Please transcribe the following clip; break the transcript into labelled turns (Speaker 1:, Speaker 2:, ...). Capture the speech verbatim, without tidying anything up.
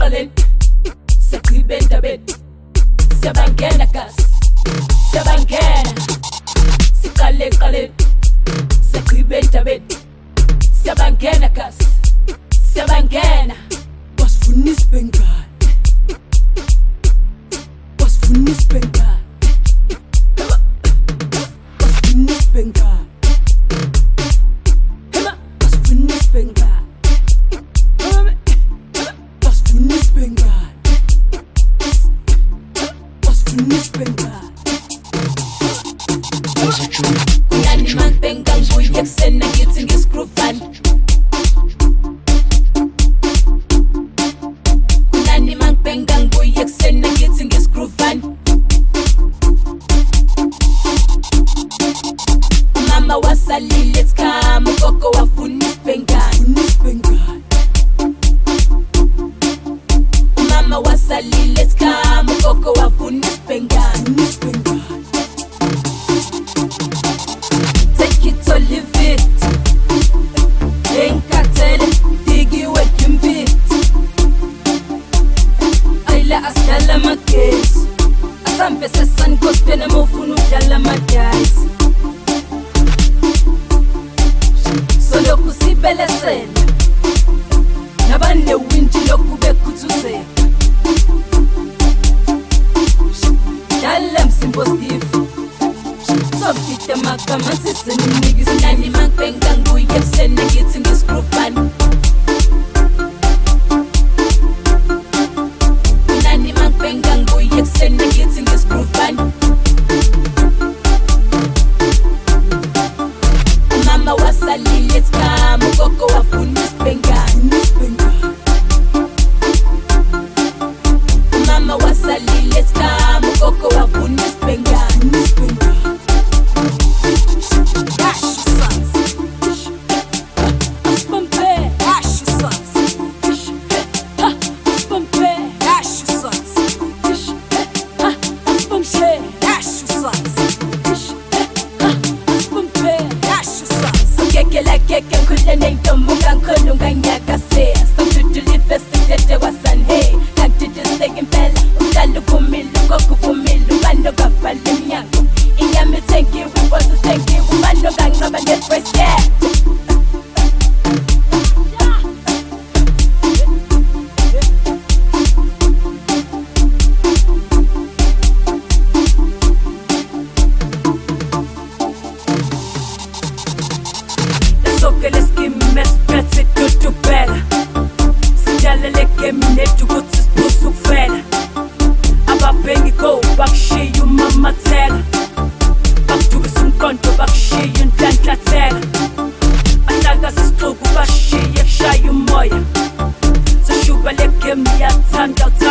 Speaker 1: qalin Sakibenta bet Sabangena kas Sabangena Sikale qalin Sakibenta bet Sabangena kas Sabangena
Speaker 2: Was funis bengal Was funis bengal Was funis bengal Was funis bengal Was funis bengal Was funis bengal
Speaker 1: Kunani man bengal buyak sena gitsin giskrufan Kunani man bengal buyak sena gitsin giskrufan Mama wasali let's come Koko wa funis bengal
Speaker 2: Funis bengal
Speaker 1: Mama wasali let's come Koko wa funis bengal
Speaker 2: Funis bengal
Speaker 1: Take it or leave it Enkatele digi wekim bit Ayla asdala makes Asampe sesan kospene mofunu dala madais Solo kusibele sena Nabande winti loku bekutuseka Dala msimbo stiff Sobkite makama sisini nigis Nani makbengangu yepsene gitsin giskrufan Nani makbengangu yepsene gitsin giskrufan Mama wasali let's come Koko wa funis bengal
Speaker 2: Funis bengal
Speaker 1: Mama wasali let's come Koko wa funis bengal
Speaker 2: Funis bengal
Speaker 1: Dash your sons Spumpe Dash your sons Spumpe Dash your sons Spumpe Dash your sons Spumpe Dash your sons Keke la keke kule nento mugang kulungang yakase Samtutuli festi tete wasan hey Kanti disegin pela Utalu fumilu koku fumilu Mano gafali myango Inyami tenki wiposu tenki Umano gangaba netpress yeah Soke les kimes pretse tutu pela Sijale leke minetu gutsis pusu fela Aba bengi go bakshi yu mama tela Baktubi sum konto bakshi yu ntanta tela Ataga siskugu bakshi yaksha yu moya Zashuba leke miya tanda